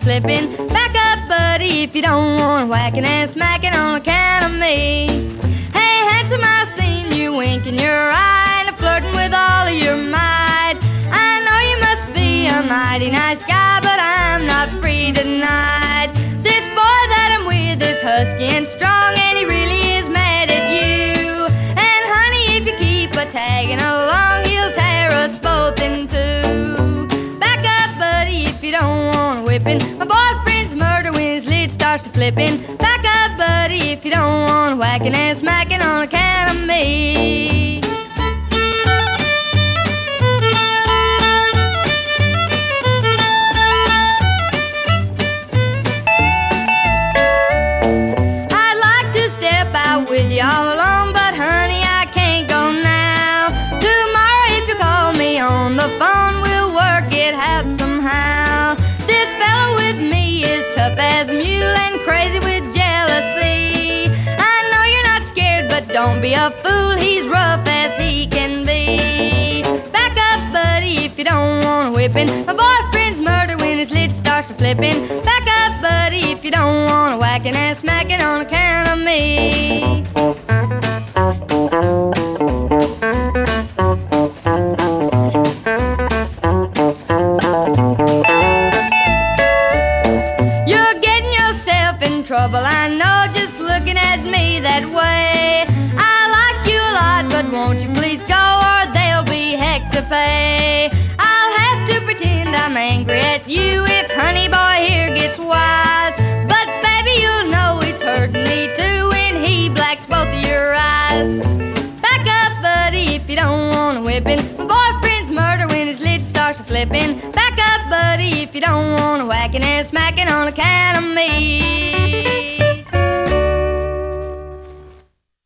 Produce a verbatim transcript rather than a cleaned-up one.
flipping. Back up, buddy, if you don't want whacking and smacking on account of me. Hey, handsome, I've seen you winking your eye and flirting with all of your might. I know you must be a mighty nice guy, but I'm not free tonight. This boy that I'm with is husky and strong, and he really is mad at you. And honey, if you keep a tagging along, he'll tear us both in two. Back up, buddy, if you don't want whipping. My boyfriend's murder when his lid starts to flipping. Back up, buddy, if you don't want whacking and smacking on account of me. Out with you all alone, but honey, I can't go now. Tomorrow if you call me on the phone, we'll work it out somehow. This fellow with me is tough as a mule and crazy with jealousy. I know you're not scared, but don't be a fool, he's rough as he can be. Back up, buddy, if you don't want whipping. My boyfriend's murder when his lid starts to flipping. Back up, buddy, if you don't want whacking and smacking on account of me. You're getting yourself in trouble, I know, just looking at me that way. I like you a lot, but won't you please go, or there'll be heck to pay. I'll have to pretend I'm angry at you if honey boy here gets wise. But baby, you'll know it's hurting me too when he blacks both of your eyes. Back up, buddy, if you don't want whipping. My boyfriend's murder when his lid starts to flipping. Back up, buddy, if you don't want whacking and smacking on account of me.